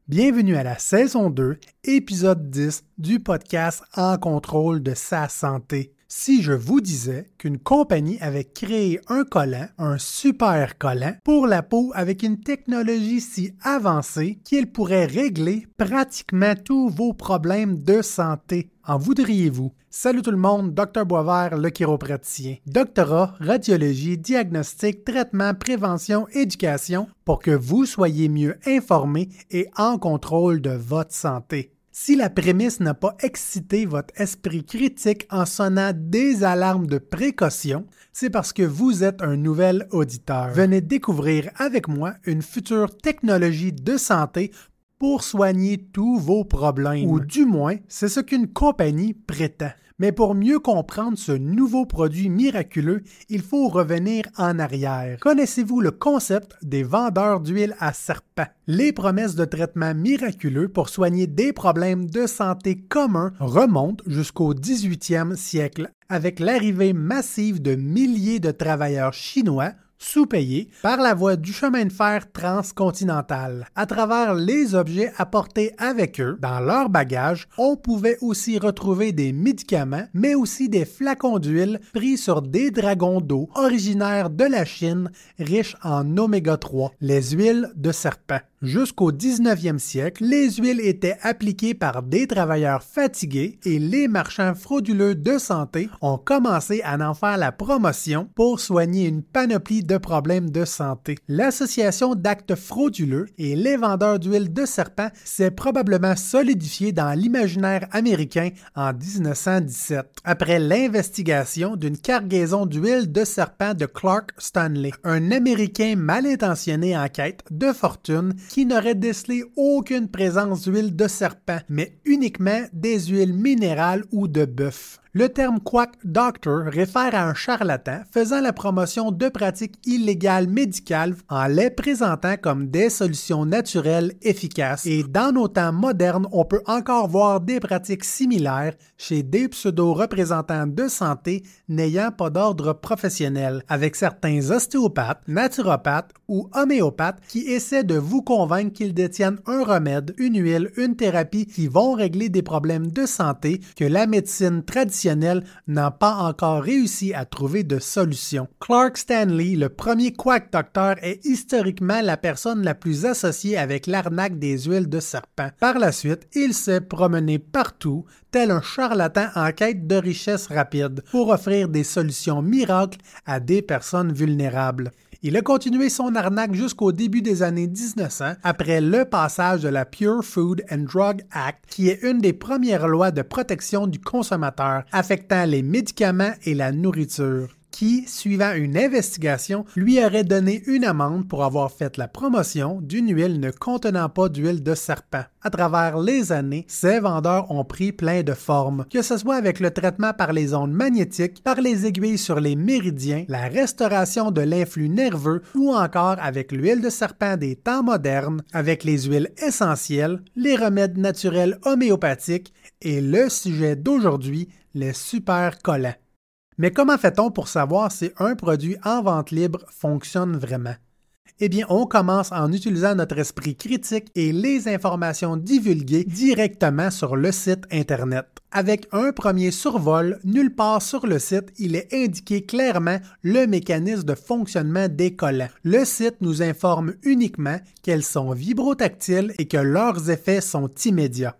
Bienvenue à la saison 2, épisode 10 du podcast En contrôle de sa santé. Si je vous disais qu'une compagnie avait créé un collant, un super collant, pour la peau avec une technologie si avancée qu'il pourrait régler pratiquement tous vos problèmes de santé, en voudriez-vous? Salut tout le monde, Dr Boisvert, le chiropraticien. Doctorat, radiologie, diagnostic, traitement, prévention, éducation, pour que vous soyez mieux informés et en contrôle de votre santé. Si la prémisse n'a pas excité votre esprit critique en sonnant des alarmes de précaution, c'est parce que vous êtes un nouvel auditeur. Venez découvrir avec moi une future technologie de santé pour soigner tous vos problèmes. Ou du moins, c'est ce qu'une compagnie prétend. Mais pour mieux comprendre ce nouveau produit miraculeux, il faut revenir en arrière. Connaissez-vous le concept des vendeurs d'huile à serpent? Les promesses de traitements miraculeux pour soigner des problèmes de santé communs remontent jusqu'au 18e siècle, avec l'arrivée massive de milliers de travailleurs chinois sous-payés par la voie du chemin de fer transcontinental. À travers les objets apportés avec eux, dans leur bagage, on pouvait aussi retrouver des médicaments, mais aussi des flacons d'huile pris sur des dragons d'eau originaires de la Chine, riches en oméga 3, les huiles de serpent. Jusqu'au 19e siècle, les huiles étaient appliquées par des travailleurs fatigués et les marchands frauduleux de santé ont commencé à en faire la promotion pour soigner une panoplie de problèmes de santé. L'association d'actes frauduleux et les vendeurs d'huile de serpent s'est probablement solidifiée dans l'imaginaire américain en 1917, après l'investigation d'une cargaison d'huile de serpent de Clark Stanley, un Américain mal intentionné en quête de fortune qui n'aurait décelé aucune présence d'huile de serpent, mais uniquement des huiles minérales ou de bœuf. Le terme quack doctor réfère à un charlatan faisant la promotion de pratiques illégales médicales en les présentant comme des solutions naturelles efficaces. Et dans nos temps modernes, on peut encore voir des pratiques similaires chez des pseudo-représentants de santé n'ayant pas d'ordre professionnel, avec certains ostéopathes, naturopathes ou homéopathes qui essaient de vous convaincre qu'ils détiennent un remède, une huile, une thérapie qui vont régler des problèmes de santé que la médecine traditionnelle n'a pas encore réussi à trouver de solution. Clark Stanley, le premier quack doctor, est historiquement la personne la plus associée avec l'arnaque des huiles de serpent. Par la suite, il s'est promené partout, tel un charlatan en quête de richesse rapide, pour offrir des solutions miracles à des personnes vulnérables. Il a continué son arnaque jusqu'au début des années 1900, après le passage de la Pure Food and Drug Act, qui est une des premières lois de protection du consommateur affectant les médicaments et la nourriture, qui, suivant une investigation, lui aurait donné une amende pour avoir fait la promotion d'une huile ne contenant pas d'huile de serpent. À travers les années, ces vendeurs ont pris plein de formes, que ce soit avec le traitement par les ondes magnétiques, par les aiguilles sur les méridiens, la restauration de l'influx nerveux ou encore avec l'huile de serpent des temps modernes, avec les huiles essentielles, les remèdes naturels homéopathiques et le sujet d'aujourd'hui, les super collants. Mais comment fait-on pour savoir si un produit en vente libre fonctionne vraiment? Eh bien, on commence en utilisant notre esprit critique et les informations divulguées directement sur le site Internet. Avec un premier survol, nulle part sur le site, il est indiqué clairement le mécanisme de fonctionnement des collants. Le site nous informe uniquement qu'elles sont vibrotactiles et que leurs effets sont immédiats.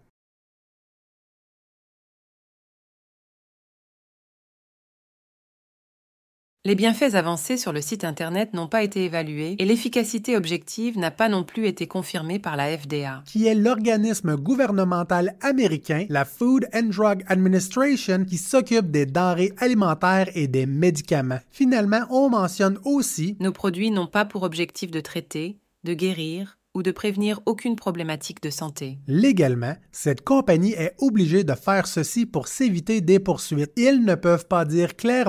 Les bienfaits avancés sur le site Internet n'ont pas été évalués et l'efficacité objective n'a pas non plus été confirmée par la FDA, qui est l'organisme gouvernemental américain, la Food and Drug Administration, qui s'occupe des denrées alimentaires et des médicaments. Finalement, on mentionne aussi « Nos produits n'ont pas pour objectif de traiter, de guérir ou de prévenir aucune problématique de santé. » Légalement, cette compagnie est obligée de faire ceci pour s'éviter des poursuites. Ils ne peuvent pas dire clairement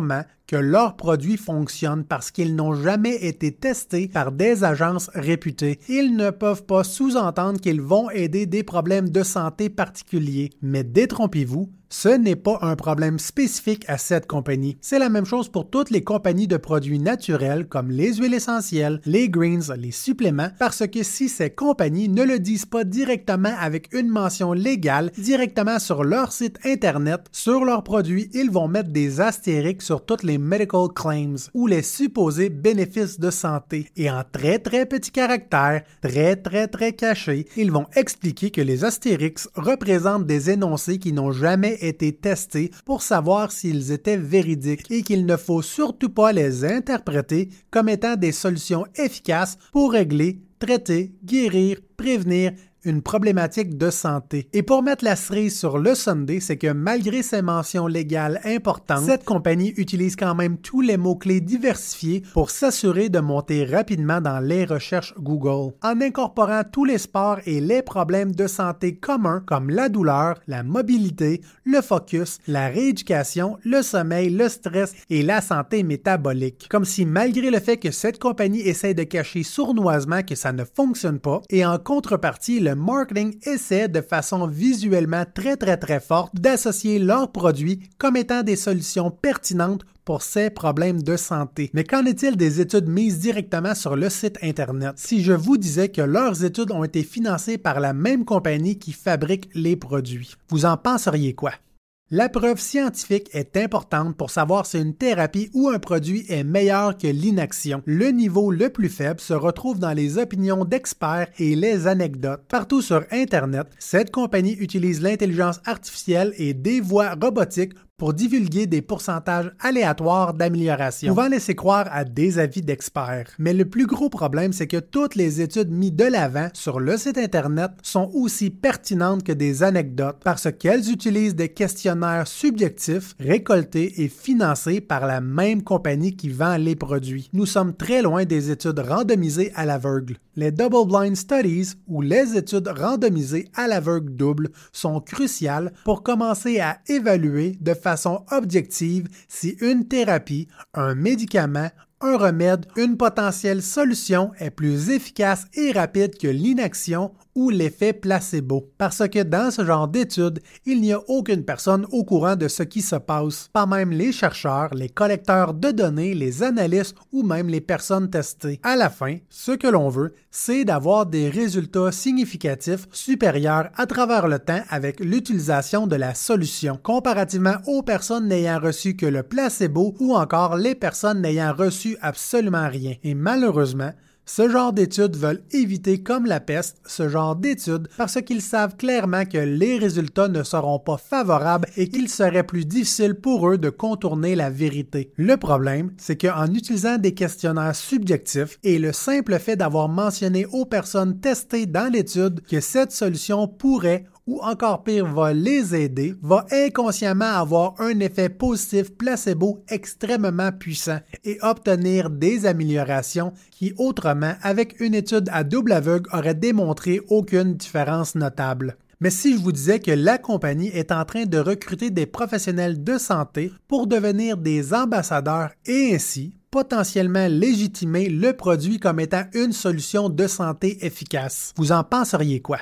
que leurs produits fonctionnent parce qu'ils n'ont jamais été testés par des agences réputées. Ils ne peuvent pas sous-entendre qu'ils vont aider des problèmes de santé particuliers. Mais détrompez-vous, ce n'est pas un problème spécifique à cette compagnie. C'est la même chose pour toutes les compagnies de produits naturels comme les huiles essentielles, les greens, les suppléments, parce que si ces compagnies ne le disent pas directement avec une mention légale directement sur leur site internet, sur leurs produits, ils vont mettre des astérix sur toutes les medical claims ou les supposés bénéfices de santé. Et en très petits caractères, très cachés, ils vont expliquer que les astérix représentent des énoncés qui n'ont jamais été testés pour savoir s'ils étaient véridiques et qu'il ne faut surtout pas les interpréter comme étant des solutions efficaces pour régler, traiter, guérir, prévenir une problématique de santé. Et pour mettre la cerise sur le sundae, c'est que malgré ces mentions légales importantes, cette compagnie utilise quand même tous les mots-clés diversifiés pour s'assurer de monter rapidement dans les recherches Google. En incorporant tous les sports et les problèmes de santé communs comme la douleur, la mobilité, le focus, la rééducation, le sommeil, le stress et la santé métabolique. Comme si malgré le fait que cette compagnie essaie de cacher sournoisement que ça ne fonctionne pas, et en contrepartie, le marketing essaie de façon visuellement très forte d'associer leurs produits comme étant des solutions pertinentes pour ces problèmes de santé. Mais qu'en est-il des études mises directement sur le site Internet? Si je vous disais que leurs études ont été financées par la même compagnie qui fabrique les produits, vous en penseriez quoi? La preuve scientifique est importante pour savoir si une thérapie ou un produit est meilleur que l'inaction. Le niveau le plus faible se retrouve dans les opinions d'experts et les anecdotes. Partout sur Internet, cette compagnie utilise l'intelligence artificielle et des voix robotiques pour divulguer des pourcentages aléatoires d'amélioration, pouvant laisser croire à des avis d'experts. Mais le plus gros problème, c'est que toutes les études mises de l'avant sur le site Internet sont aussi pertinentes que des anecdotes parce qu'elles utilisent des questionnaires subjectifs récoltés et financés par la même compagnie qui vend les produits. Nous sommes très loin des études randomisées à l'aveugle. Les double-blind studies ou les études randomisées à l'aveugle double sont cruciales pour commencer à évaluer de façon objective si une thérapie, un médicament, un remède, une potentielle solution est plus efficace et rapide que l'inaction ou l'effet placebo. Parce que dans ce genre d'études, il n'y a aucune personne au courant de ce qui se passe, pas même les chercheurs, les collecteurs de données, les analystes ou même les personnes testées. À la fin, ce que l'on veut, c'est d'avoir des résultats significatifs supérieurs à travers le temps avec l'utilisation de la solution, comparativement aux personnes n'ayant reçu que le placebo ou encore les personnes n'ayant reçu absolument rien. Et malheureusement, ce genre d'études veulent éviter comme la peste ce genre d'études parce qu'ils savent clairement que les résultats ne seront pas favorables et qu'il serait plus difficile pour eux de contourner la vérité. Le problème, c'est qu'en utilisant des questionnaires subjectifs et le simple fait d'avoir mentionné aux personnes testées dans l'étude que cette solution pourrait ou encore pire va les aider, va inconsciemment avoir un effet positif placebo extrêmement puissant et obtenir des améliorations qui autrement, avec une étude à double aveugle, auraient démontré aucune différence notable. Mais si je vous disais que la compagnie est en train de recruter des professionnels de santé pour devenir des ambassadeurs et ainsi potentiellement légitimer le produit comme étant une solution de santé efficace, vous en penseriez quoi?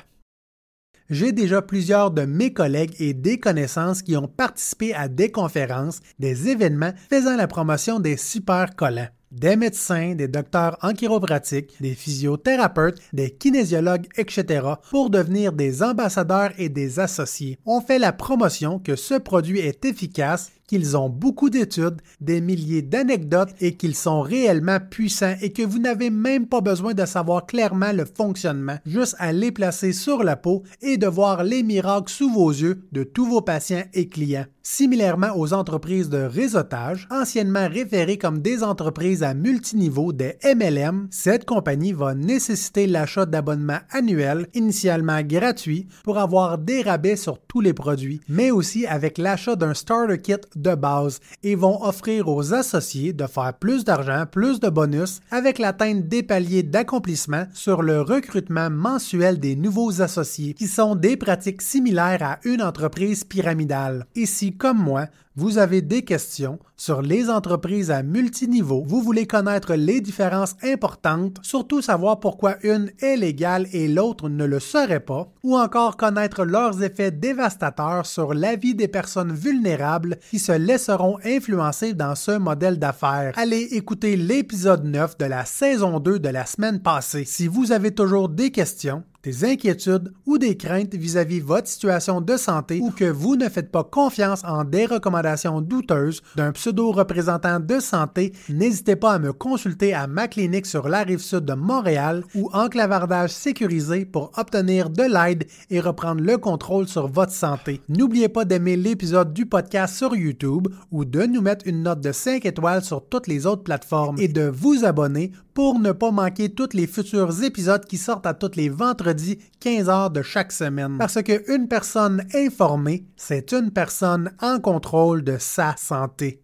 J'ai déjà plusieurs de mes collègues et des connaissances qui ont participé à des conférences, des événements faisant la promotion des super collants. Des médecins, des docteurs en chiropratique, des physiothérapeutes, des kinésiologues, etc. pour devenir des ambassadeurs et des associés. On fait la promotion que ce produit est efficace, qu'ils ont beaucoup d'études, des milliers d'anecdotes et qu'ils sont réellement puissants et que vous n'avez même pas besoin de savoir clairement le fonctionnement, juste à les placer sur la peau et de voir les miracles sous vos yeux de tous vos patients et clients. Similairement aux entreprises de réseautage, anciennement référées comme des entreprises à multiniveau, des MLM, cette compagnie va nécessiter l'achat d'abonnements annuels, initialement gratuits, pour avoir des rabais sur tous les produits, mais aussi avec l'achat d'un starter kit de base et vont offrir aux associés de faire plus d'argent, plus de bonus avec l'atteinte des paliers d'accomplissement sur le recrutement mensuel des nouveaux associés qui sont des pratiques similaires à une entreprise pyramidale. Et si, comme moi, Vous avez des questions sur les entreprises à multiniveau. Vous voulez connaître les différences importantes, surtout savoir pourquoi une est légale et l'autre ne le serait pas, ou encore connaître leurs effets dévastateurs sur la vie des personnes vulnérables qui se laisseront influencer dans ce modèle d'affaires. Allez écouter l'épisode 9 de la saison 2 de la semaine passée. Si vous avez toujours des questions, des inquiétudes ou des craintes vis-à-vis votre situation de santé ou que vous ne faites pas confiance en des recommandations douteuses d'un pseudo-représentant de santé, n'hésitez pas à me consulter à ma clinique sur la Rive-Sud de Montréal ou en clavardage sécurisé pour obtenir de l'aide et reprendre le contrôle sur votre santé. N'oubliez pas d'aimer l'épisode du podcast sur YouTube ou de nous mettre une note de 5 étoiles sur toutes les autres plateformes et de vous abonner pour ne pas manquer tous les futurs épisodes qui sortent à tous les vendredis 15h de chaque semaine. Parce qu'une personne informée, c'est une personne en contrôle de sa santé.